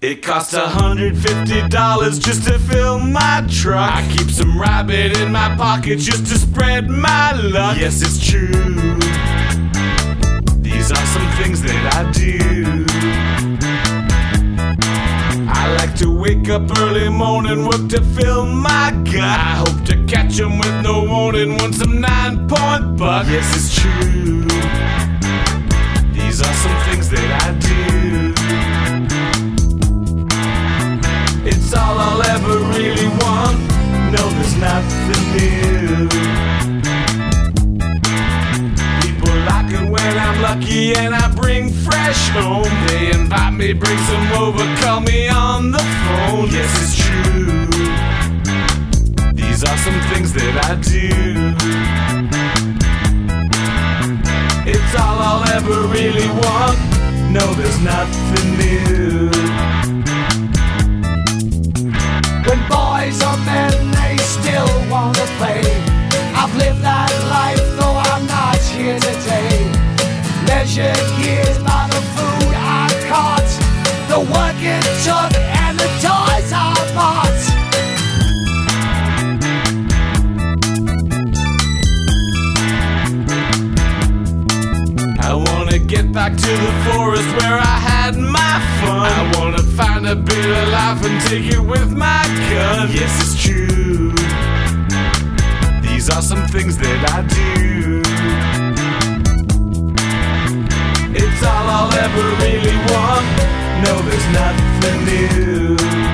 It costs $150 just to fill my truck. I keep some rabbit in my pocket just to spread my luck. Yes, it's true. These are some things that I do. I like to wake up early morning, work to fill my gut. I hope to catch 'em with no warning, want some 9-point buck. Yes, it's true. These are some things that I do. It's all I'll ever really want. No, there's nothing new. People like it when I'm lucky and I bring fresh home. They invite me, bring some over, call me on the phone. Yes, it's true. These are some things that I do. It's all I'll ever really want. No, there's nothing new. When boys are men, they still want to play. I've lived that life, though I'm not here today. Measured years by the food I caught, the work it took, and the toys I bought. I wanna get back to the forest where I had my fun. I wanna find a bit of life and take it with my gun. Yes, it's true. These are some things that I do. It's all I'll ever really want. No, there's nothing new.